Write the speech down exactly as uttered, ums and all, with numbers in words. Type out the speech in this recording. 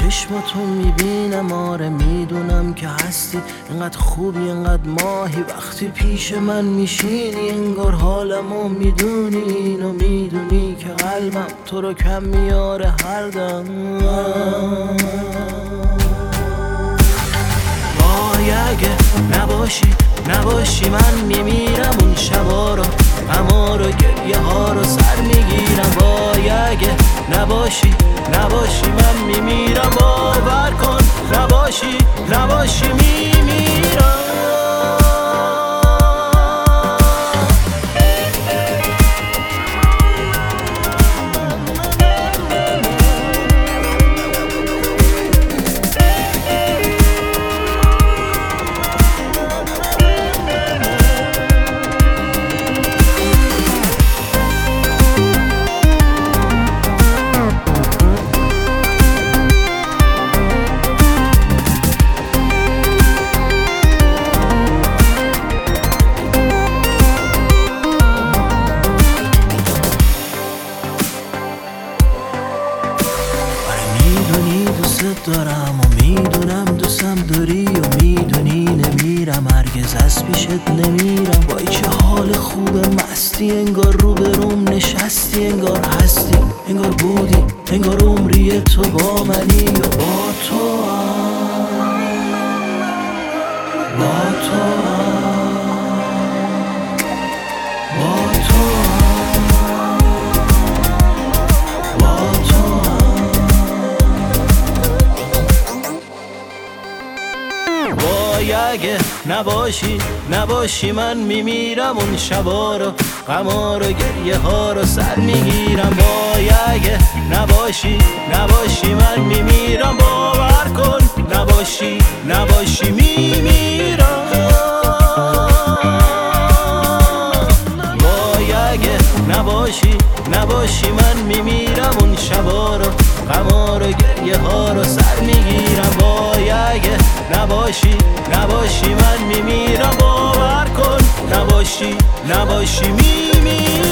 چشماتو میبینم، آره میدونم که هستی، انقدر خوبی انقدر ماهی، وقتی پیش من میشینی انگار حالمو میدونی، اینو میدونی که قلبم تو رو کم میاره هر دم. وای اگه نباشی نباشی من میمیرم، اون شبا رو غما رو گریه ها رو سر میگیرم. وای اگه نباشی نباشی من میمیرم، باور کن نباشی نباشی میمیرم. میدونی دوست دارم و میدونم دوستم داری و میدونی نمیرم هرگز از پیشت نمیرم. وای چه حال خوبه مستی، انگار رو به روم نشستی، انگار هستی انگار بودی انگار عمری تو با منی و با تو هم با تو هم با تو هم با تو هم. وای اگه نباشی نباشی من میمیرم، اون شبا رو غما رو گریه ها رو سر میگیرم. وای اگه نباشی نباشی من میمیرم، باور کن نباشی نباشی میمیرم. وای اگه نباشی نباشی من میمیرم، اون شبا رو غما رو گریه ها رو سر میگیرم. وای اگه نباشی نباشی من میمیرم، باور کن نباشی نباشی میمیرم.